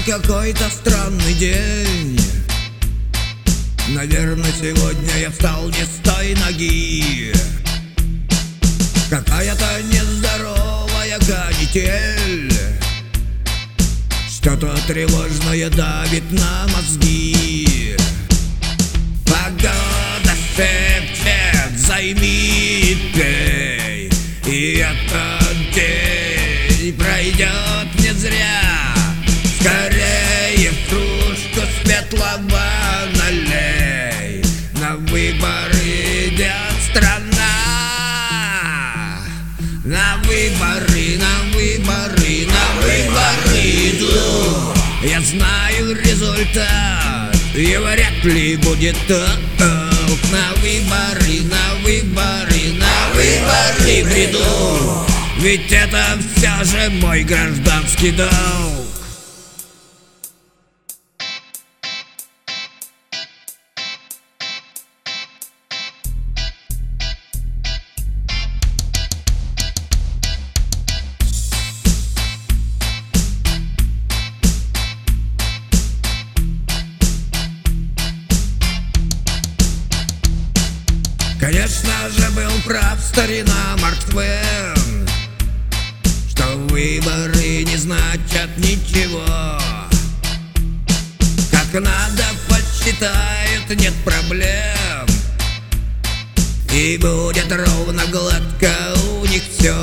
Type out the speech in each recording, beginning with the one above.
какой-то странный день. Наверное, сегодня я встал не с той ноги. Какая-то нездоровая канитель, что-то тревожное давит на мозги. Погода шепчет: займи и пей, и этот день пройдет не зря. Скорее в кружку светлого налей, на выборы идет страна. На выборы, на выборы, на выборы иду. Я знаю результат, и вряд ли будет толк. На выборы, на выборы, на выборы приду, ведь это все же мой гражданский долг. Конечно же, был прав старина Марк Твен, что выборы не значат ничего. Как надо подсчитают, нет проблем, и будет ровно гладко у них все.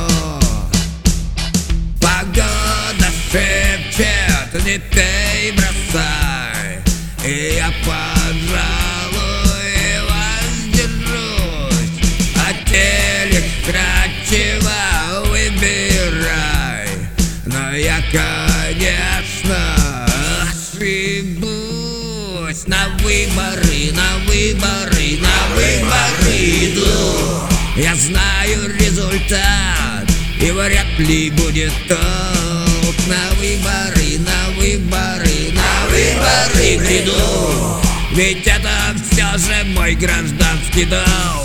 Погода шепчет: не пей, бросай, и я, пожалуй, телек кратчево выбирай. Но я, конечно, ошибусь. На выборы, на выборы, на выборы иду. Я знаю результат, и вряд ли будет толк. На выборы, на выборы, на выборы приду, ведь это все же мой гражданский долг.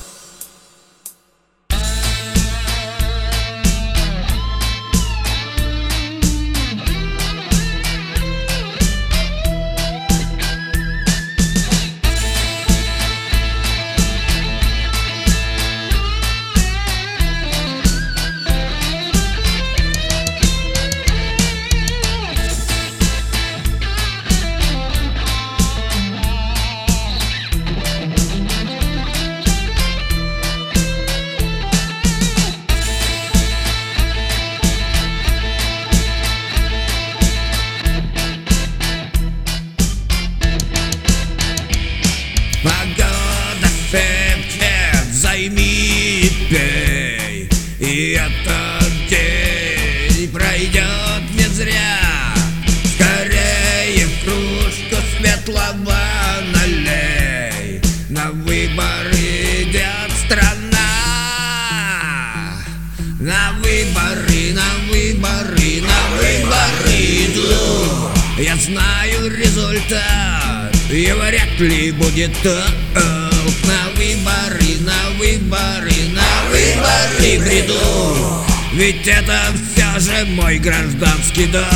Погода шепчет: займи и пей, и этот день пройдет не зря. Скорее в кружку светлого налей, на выборы идет страна. На выборы, на выборы, на выборы иду. Я знаю результат, и вряд ли будет толк. На выборы, на выборы, на выборы приду, ведь это все же мой гражданский долг.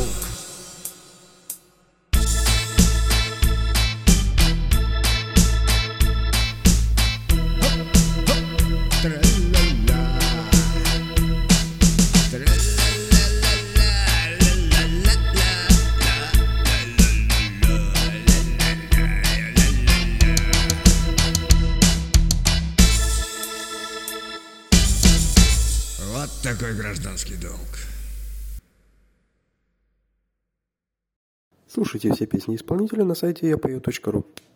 Вот такой гражданский долг. Слушайте все песни исполнителя на сайте yapою.ru.